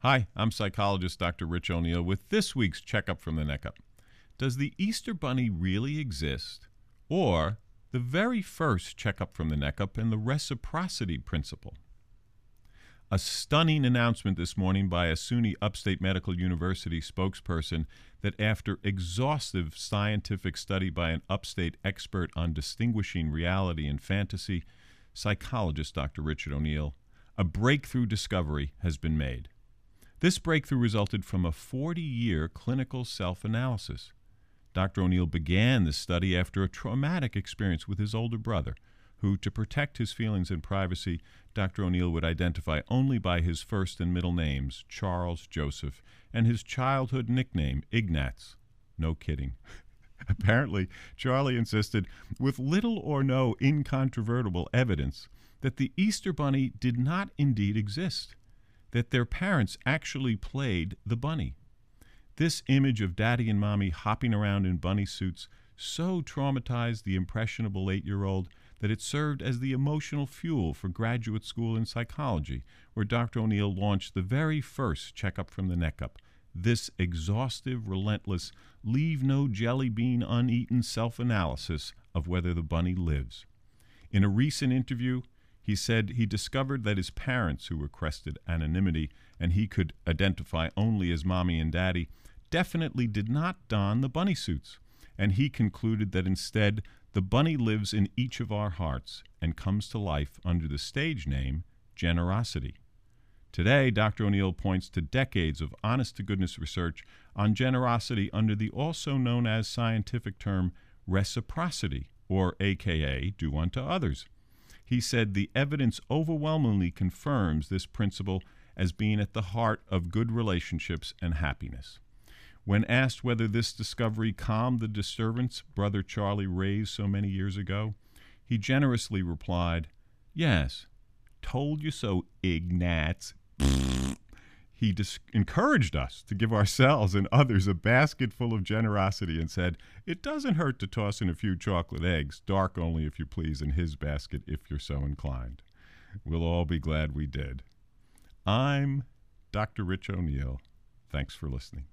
Hi, I'm psychologist Dr. Rich O'Neill with this week's Checkup from the Neck Up. Does the Easter Bunny really exist? Or the very first Checkup from the Neck Up and the reciprocity principle? A stunning announcement this morning by a SUNY Upstate Medical University spokesperson that after exhaustive scientific study by an upstate expert on distinguishing reality and fantasy, psychologist Dr. Richard O'Neill, a breakthrough discovery has been made. This breakthrough resulted from a 40-year clinical self-analysis. Dr. O'Neill began the study after a traumatic experience with his older brother, who, to protect his feelings and privacy, Dr. O'Neill would identify only by his first and middle names, Charles Joseph, and his childhood nickname, Ignatz. No kidding. Apparently, Charlie insisted, with little or no incontrovertible evidence, that the Easter Bunny did not indeed exist, that their parents actually played the bunny. This image of daddy and mommy hopping around in bunny suits so traumatized the impressionable 8-year-old that it served as the emotional fuel for graduate school in psychology, where Dr. O'Neill launched the very first Checkup from the Neck Up, this exhaustive, relentless, leave no jelly bean uneaten self-analysis of whether the bunny lives. In a recent interview, he said he discovered that his parents, who requested anonymity and he could identify only as mommy and daddy, definitely did not don the bunny suits, and he concluded that instead the bunny lives in each of our hearts and comes to life under the stage name generosity. Today, Dr. O'Neill points to decades of honest-to-goodness research on generosity under the also known as scientific term reciprocity, or AKA do unto others. He said the evidence overwhelmingly confirms this principle as being at the heart of good relationships and happiness. When asked whether this discovery calmed the disturbance Brother Charlie raised so many years ago, he generously replied, "Yes, told you so, Ignatz." He encouraged us to give ourselves and others a basket full of generosity and said, "It doesn't hurt to toss in a few chocolate eggs, dark only if you please, in his basket if you're so inclined." We'll all be glad we did. I'm Dr. Rich O'Neill. Thanks for listening.